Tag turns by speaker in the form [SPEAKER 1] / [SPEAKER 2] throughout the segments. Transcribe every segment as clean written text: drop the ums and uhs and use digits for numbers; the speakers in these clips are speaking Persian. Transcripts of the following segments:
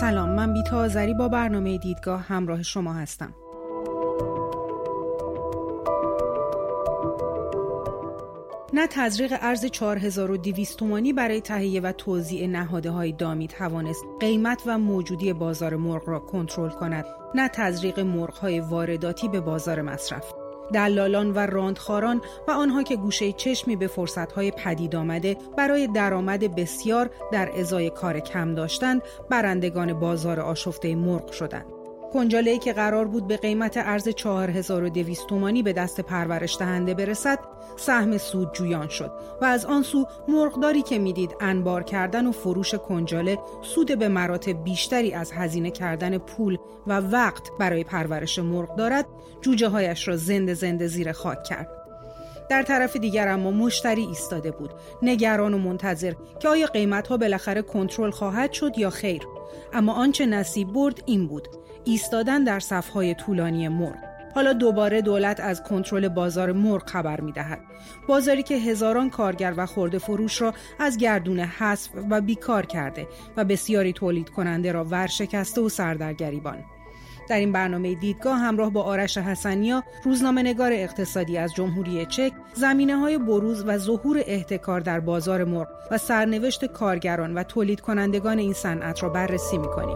[SPEAKER 1] سلام، من بیتا آذری با برنامه دیدگاه همراه شما هستم. نه تزریق ارز 4200 تومانی برای تهیه و توزیع نهادهای دامی توانست قیمت و موجودی بازار مرغ را کنترل کند، نه تزریق مرغ‌های وارداتی به بازار مصرف. دلالان و راندخواران و آنها که گوشه چشمی به فرصت‌های پدید آمده برای درآمد بسیار در ازای کار کم داشتند، برندگان بازار آشفته مرغ شدند. کنجاله‌ای که قرار بود به قیمت ارز 4200 تومانی به دست پرورش دهنده برسد، سهم سودجویان شد و از آن سو مرغداری که میدید انبار کردن و فروش کنجاله سود به مراتب بیشتری از هزینه کردن پول و وقت برای پرورش مرغ دارد، جوجه هایش را زنده زیر خاک کرد. در طرف دیگر اما مشتری ایستاده بود، نگران و منتظر که آیا قیمت‌ها بالاخره کنترل خواهد شد یا خیر. اما آنچه نصیب برد این بود: ایستادن در صف‌های طولانی مرغ. حالا دوباره دولت از کنترل بازار مرغ خبر می‌دهد. بازاری که هزاران کارگر و خرده فروش را از گردون حذف و بیکار کرده و بسیاری تولید کننده را ورشکسته و سردرگریبان. در این برنامه دیدگاه همراه با آرش حسنیا، روزنامه‌نگار اقتصادی از جمهوری چک، زمینه‌های بروز و ظهور احتکار در بازار مرغ و سرنوشت کارگران و تولید کنندگان این صنعت را بررسی می‌کنیم.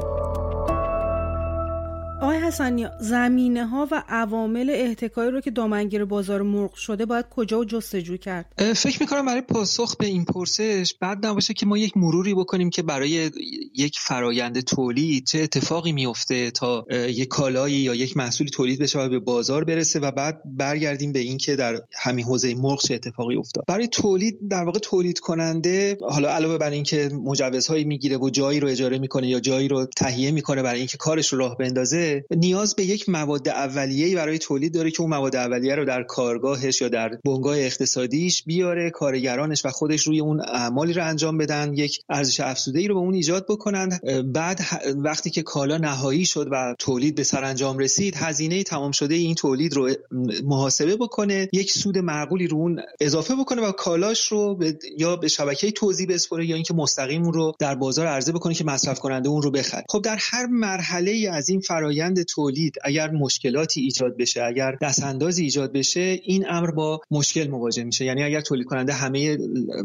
[SPEAKER 1] آقای حسنیا، زمینه‌ها و عوامل احتکاری رو که دامنگیر بازار مرغ شده باید کجا و جستجو کرد؟
[SPEAKER 2] فکر می‌کنم برای پاسخ به این پرسش بد نباشه که ما یک مروری بکنیم که برای یک فرایند تولید چه اتفاقی میفته تا یک کالایی یا یک محصولی تولید بشه و به بازار برسه و بعد برگردیم به این که در همین حوزه مرغ چه اتفاقی افتاد. برای تولید در واقع تولید کننده حالا علاوه بر این که مجوزهایی میگیره و جایی رو اجاره میکنه یا جایی رو تهیه میکنه برای اینکه کارش رو راه بندازه، نیاز به یک مواد اولیه‌ای برای تولید داره که اون مواد اولیه رو در کارگاهش یا در بنگاه اقتصادیش بیاره، کارگرانش و خودش روی اون اعمالی رو انجام بدن، یک ارزش افزوده‌ای رو به اون ایجاد بکنن. بعد وقتی که کالا نهایی شد و تولید به سرانجام رسید، هزینه تمام شده این تولید رو محاسبه بکنه، یک سود معقولی رو اون اضافه بکنه و کالاش رو یا به شبکه توزیع بسپره یا اینکه مستقیم اون رو در بازار عرضه بکنه که مصرف کننده اون رو بخره. خب در هر مرحله از این فرآیند تولید اگر مشکلاتی ایجاد بشه، اگر دستاندازی ایجاد بشه، این امر با مشکل مواجه میشه. یعنی اگر تولید کننده همه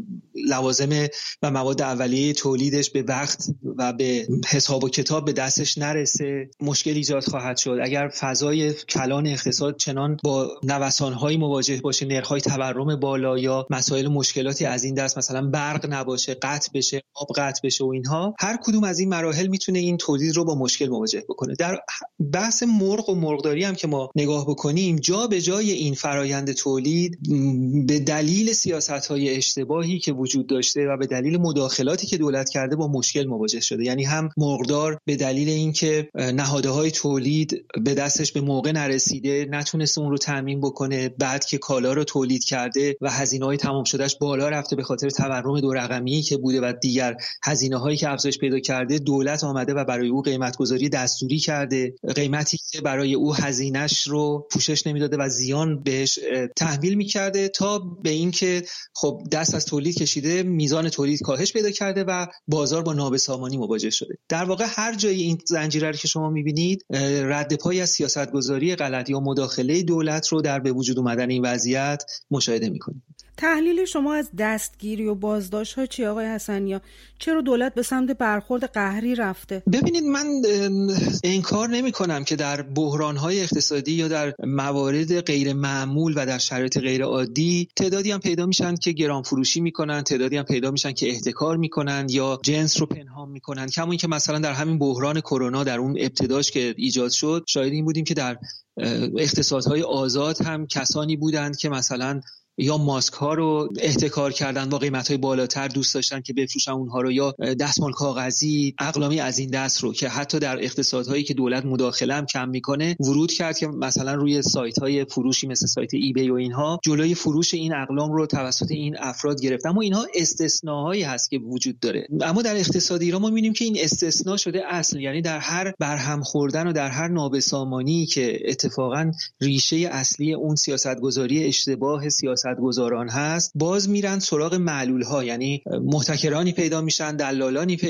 [SPEAKER 2] لوازم و مواد اولیه تولیدش به وقت و به حساب و کتاب به دستش نرسه، مشکل ایجاد خواهد شد. اگر فضای کلان اقتصاد چنان با نوسان‌های مواجه باشه، نرخ‌های تورم بالا یا مسائل مشکلاتی از این دست، مثلا برق نباشه، قطع بشه، آب قطع بشه و اینها، هر کدوم از این مراحل میتونه این تولید رو با مشکل مواجه بکنه. در بحث مرغ و مرغداری هم که ما نگاه بکنیم، جا به جای این فرایند تولید به دلیل سیاست‌های اشتباهی که وجود داشته و به دلیل مداخلاتی که دولت کرده با مشکل مواجه شده. یعنی هم مرغدار به دلیل اینکه نهادهای تولید به دستش به موقع نرسیده، نتونسته اون رو تامین بکنه، بعد که کالا رو تولید کرده و هزینه‌های تمام شدهش بالا رفته به خاطر تورم دو رقمی که بوده و دیگر هزینه‌هایی که افزایش پیدا کرده، دولت آمده و برای او قیمت‌گذاری دستوری کرده، قیمتی که برای او هزینه‌اش رو پوشش نمیداده و زیان بهش تحمیل می‌کرده، تا به این که خب دست از تولید کشیده، میزان تولید کاهش پیدا کرده و بازار با نابسامانی مواجه شده. در واقع هر جایی این زنجیره رو که شما می‌بینید، رد پای از سیاست‌گذاری غلط یا مداخله دولت رو در به وجود اومدن این وضعیت مشاهده می‌کنید.
[SPEAKER 1] تحلیل شما از دستگیری و بازداشت‌ها چی آقای حسنیا؟ چرا دولت به سمت برخورد قهری رفته؟
[SPEAKER 2] ببینید، من انکار نمی‌کنم که در بحران‌های اقتصادی یا در موارد غیر معمول و در شرایط غیر عادی تعدادی هم پیدا میشن که گران فروشی میکنن، تعدادی هم پیدا میشن که احتکار میکنن یا جنس رو پنهان میکنن. کما اینکه مثلا در همین بحران کرونا، در اون ابتداش که ایجاد شد، شاهد این بودیم که در اقتصادهای آزاد هم کسانی بودند که مثلا یا ماسک ها رو احتکار کردن با قیمت های بالاتر، دوست داشتن که بفروشن اونها رو، یا دستمال کاغذی، اقلامی از این دست رو که حتی در اقتصادهایی که دولت مداخله هم کم میکنه ورود کرد که مثلا روی سایت های فروشی مثل سایت ایبی و اینها جلوی فروش این اقلام رو توسط این افراد گرفت. اما اینها استثناهایی هست که وجود داره. اما در اقتصاد ایران ما می‌بینیم که این استثناء شده اصل. یعنی در هر برهم خوردن و در هر نابسامانی که اتفاقا ریشه اصلی اون سیاستگذاری اشتباه سیاستگزاران هست، باز میرن سراغ معلول‌ها. یعنی محتکرانی پیدا میشن، دلالانی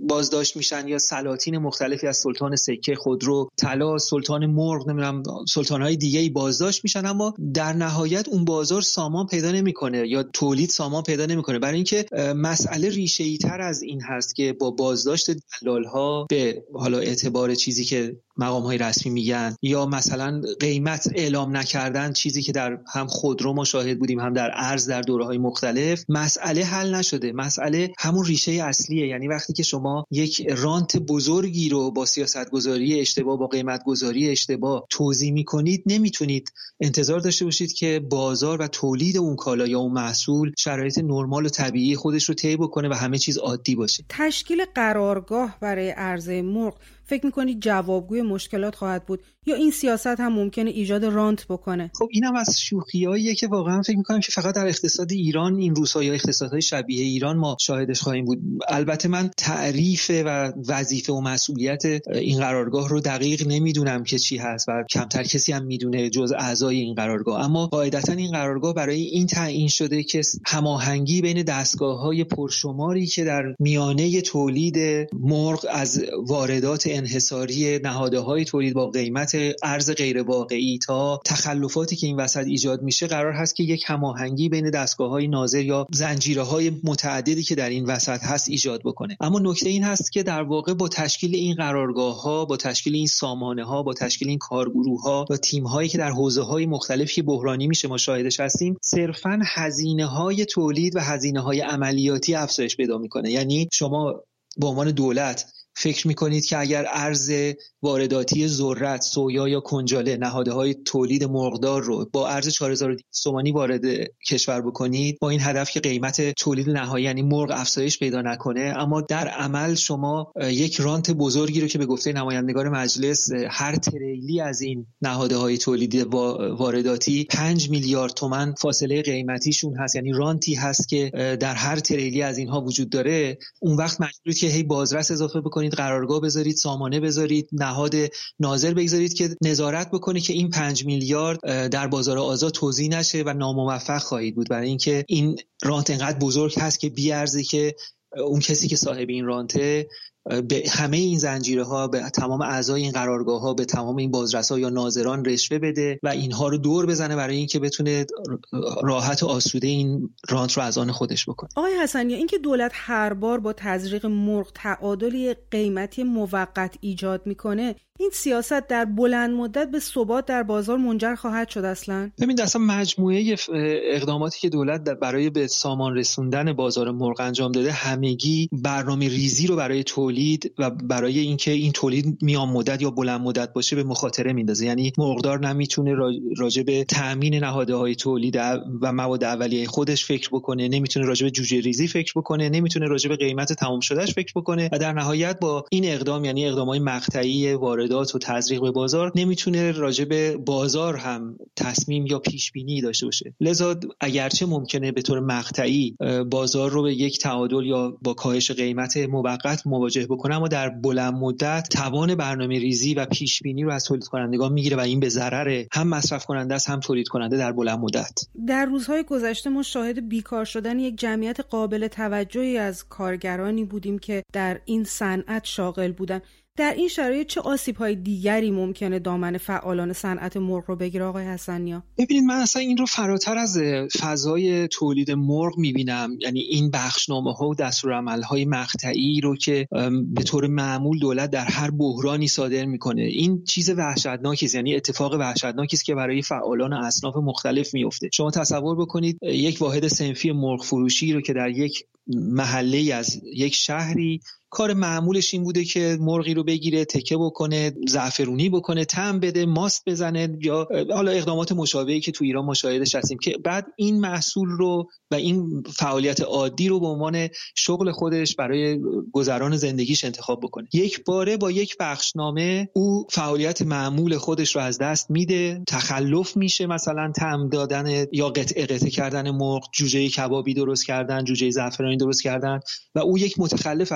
[SPEAKER 2] بازداشت میشن یا سلاطین مختلفی از سلطان سکه، خودرو، طلا، سلطان مرغ، نمیدونم سلطان‌های دیگه‌ای بازداشت میشن، اما در نهایت اون بازار سامان پیدا نمیکنه یا تولید سامان پیدا نمیکنه. برای اینکه مسئله ریشه‌ای‌تر از این هست که با بازداشت دلال‌ها به حالا اعتبار چیزی که مقام‌های رسمی میگن یا مثلا قیمت اعلام نکردن، چیزی که در هم خودرو ما شاهد بودیم هم در ارز در دوره‌های مختلف، مسئله حل نشده. مسئله همون ریشه اصلیه. یعنی وقتی که شما یک رانت بزرگی رو با سیاست‌گذاری اشتباه، با قیمت‌گذاری اشتباه توزیع می‌کنید، نمیتونید انتظار داشته باشید که بازار و تولید اون کالا یا اون محصول شرایط نرمال و طبیعی خودش رو طی بکنه و همه چیز عادی باشه.
[SPEAKER 1] تشکیل قرارگاه برای عرضه مرغ فکر می‌کنید جوابگوی مشکلات خواهد بود یا این سیاست هم ممکنه ایجاد رانت بکنه؟
[SPEAKER 2] خب اینم از شوخیاییه که واقعا فکر می‌کنم که فقط در اقتصاد ایران این روزها یا اقتصادهای شبیه ایران ما شاهدش خواهیم بود. البته من تعریف و وظیفه و مسئولیت این قرارگاه رو دقیق نمیدونم که چی هست و کمتر کسی هم میدونه جز اعضای این قرارگاه، اما قاعدتاً این قرارگاه برای این تعیین شده که هماهنگی بین دستگاه‌های پرشماری که در میانه تولید مرغ از واردات انحصاری نهادهای تولید با قیمت ارز غیر واقعی تا تخلفاتی که این وسط ایجاد میشه، قرار هست که یک هماهنگی بین دستگاه‌های ناظر یا زنجیره‌های متعددی که در این وسط هست ایجاد بکنه. اما نکته این هست که در واقع با تشکیل این قرارگاه‌ها، با تشکیل این سامانه‌ها، با تشکیل این کارگروه‌ها و تیم‌هایی که در حوزه‌های مختلفی بحرانی میشه ما شاهدش هستیم، صرفاً هزینه‌های تولید و هزینه‌های عملیاتی افزایش پیدا می‌کنه. یعنی شما به عنوان دولت فکر میکنید که اگر ارز وارداتی ذرت، سویا یا کنجاله، نهادهای تولید مرغدار رو با ارز 4200 تومانی وارد کشور بکنید با این هدف که قیمت تولید نهایی یعنی مرغ افزایش پیدا نکنه، اما در عمل شما یک رانت بزرگی رو که به گفته نمایندگان مجلس هر تریلی از این نهادهای تولید وارداتی 5 میلیارد تومان فاصله قیمتیشون هست، یعنی رانتی هست که در هر تریلی از اینها وجود داره. اون وقت مجبورید که هی بازرس اضافه بکنید، قرارگاه بذارید، سامانه بذارید، نهاد ناظر بگذارید که نظارت بکنه که این 5 میلیارد در بازار آزاد توزیع نشه و ناموفق خواهید بود، برای اینکه این رانت انقدر بزرگ هست که بی‌ارزه که اون کسی که صاحب این رانته به همه این زنجیرها، به تمام اعضای این قرارگاه‌ها، به تمام این بازرس‌ها یا ناظران رشوه بده و اینها رو دور بزنه برای اینکه بتونه راحت و آسوده این رانت رو از آن خودش بکنه.
[SPEAKER 1] آقای حسنی، اینکه دولت هر بار با تزریق مرغ تعادلی قیمتی موقت ایجاد میکنه، این سیاست در بلند مدت به ثبات در بازار منجر خواهد شد اصلا؟
[SPEAKER 2] ببینید اصلا مجموعه اقداماتی که دولت برای به سامان رسوندن بازار مرغ انجام داده همگی برنامه ریزی رو برای تولید و برای اینکه این تولید میان مدت یا بلند مدت باشه به مخاطره میندازه. یعنی مرغدار نمیتونه راجع به تامین نهادهای تولید و مواد اولیه خودش فکر بکنه، نمیتونه راجع به جوجه ریزی فکر بکنه، نمیتونه راجع به قیمت تمام شدهش فکر بکنه و در نهایت با این اقدام، یعنی اقدامات مقطعی واردات و تزریق به بازار، نمیتونه راجع به بازار هم تصمیم یا پیش بینی داشته باشه. لذا اگرچه ممکنه به طور مقطعی بازار رو به یک تعادل یا با کاهش قیمت موقت مواجه بکنه، اما در بلند مدت توان برنامه ریزی و پیش بینی رو از تولید کنندگان میگیره و این به ضرر هم مصرف کننده است هم تولید کننده در بلند مدت.
[SPEAKER 1] در روزهای گذشته ما شاهد بیکار شدن یک جمعیت قابل توجهی از کارگرانی بودیم که در این صنعت شاغل بودن. در این شرایط چه آسیب‌های دیگری ممکنه دامن فعالان صنعت مرغ رو بگیره آقای حسنیا؟
[SPEAKER 2] ببینید من اصلا این رو فراتر از فضای تولید مرغ می‌بینم، یعنی این بخشنامه‌ها و دستورالعمل‌های مقطعی رو که به طور معمول دولت در هر بحرانی صادر می‌کنه، این چیز وحشتناکی است، یعنی اتفاق وحشتناکی است که برای فعالان اصناف مختلف میفته. شما تصور بکنید یک واحد صنفی مرغ فروشی رو که در یک محله از یک شهری کار معمولش این بوده که مرغی رو بگیره، تکه بکنه، زعفرونی بکنه، طعم بده، ماست بزنه یا حالا اقدامات مشابهی که تو ایران مشاهدش هستیم، که بعد این محصول رو و این فعالیت عادی رو به عنوان شغل خودش برای گذران زندگیش انتخاب بکنه. یک باره با یک بخشنامه او فعالیت معمول خودش رو از دست میده، تخلف میشه، مثلا طعم دادن یا قطعه کردن مرغ، جوجه کبابی درست کردن، جوجه زعفرانی درست کردن و او یک متخلف اگر این کار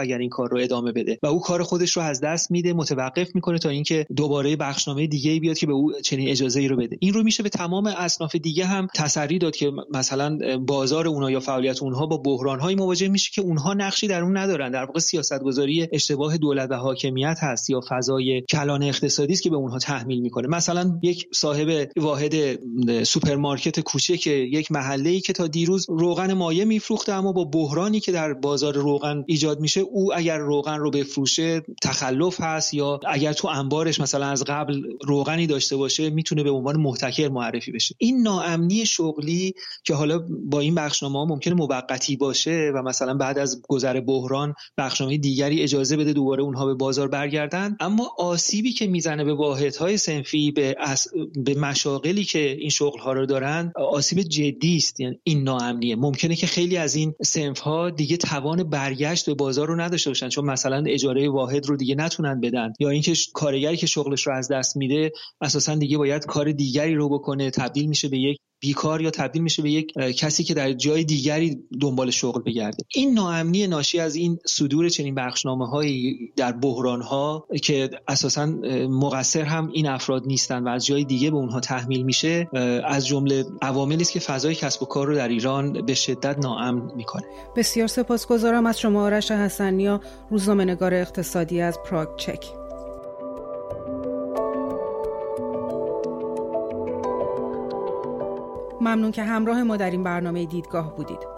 [SPEAKER 2] کار رو ادامه بده و او کار خودش رو از دست میده، متوقف میکنه تا اینکه دوباره بخشنامه دیگه‌ای بیاد که به او چنین اجازه‌ای رو بده. این رو میشه به تمام اصناف دیگه هم تسری داد که مثلا بازار اونها یا فعالیت اونها با بحران‌های مواجه میشه که اونها نقشی در اون ندارن. در واقع سیاست‌گذاری اشتباه دولت و حاکمیت هست یا فضای کلان اقتصادی است که به اونها تحمیل میکنه. مثلا یک صاحب واحد سوپرمارکت کوچک یک محله‌ای که تا دیروز روغن مایع میفروخته، اما با بحرانی که در بازار روغن ایجاد میشه، او اگر روغن رو بفروشه تخلف هست، یا اگر تو انبارش مثلا از قبل روغنی داشته باشه میتونه به عنوان محتکر معرفی بشه. این ناامنی شغلی که حالا با این بخشنامه‌ها ممکنه موقتی باشه و مثلا بعد از گذر بحران بخشنامه دیگری اجازه بده دوباره اونها به بازار برگردن، اما آسیبی که میزنه به واحدهای صنفی، به مشاغلی که این شغل‌ها رو دارن، آسیب جدی است. یعنی این ناامنیه ممکنه که خیلی از این صنف‌ها دیگه توان برگشت به بازار رو نداشته باشن، چون مثلا اجاره واحد رو دیگه نتونن بدن، یا اینکه کارگری که شغلش رو از دست میده اساسا دیگه باید کار دیگری رو بکنه، تبدیل میشه به یک بیکار یا تبدیل میشه به یک کسی که در جای دیگری دنبال شغل بگرده. این ناامنی ناشی از این صدور چنین بخشنامه‌هایی در بحران‌ها که اساساً مقصر هم این افراد نیستن و از جای دیگه به اونها تحمیل میشه، از جمله عواملی است که فضای کسب و کار رو در ایران به شدت ناامن میکنه.
[SPEAKER 1] بسیار سپاسگزارم از شما آرش حسنیا، روزنامه‌نگار اقتصادی از پراگ چک. ممنون که همراه ما در این برنامه دیدگاه بودید.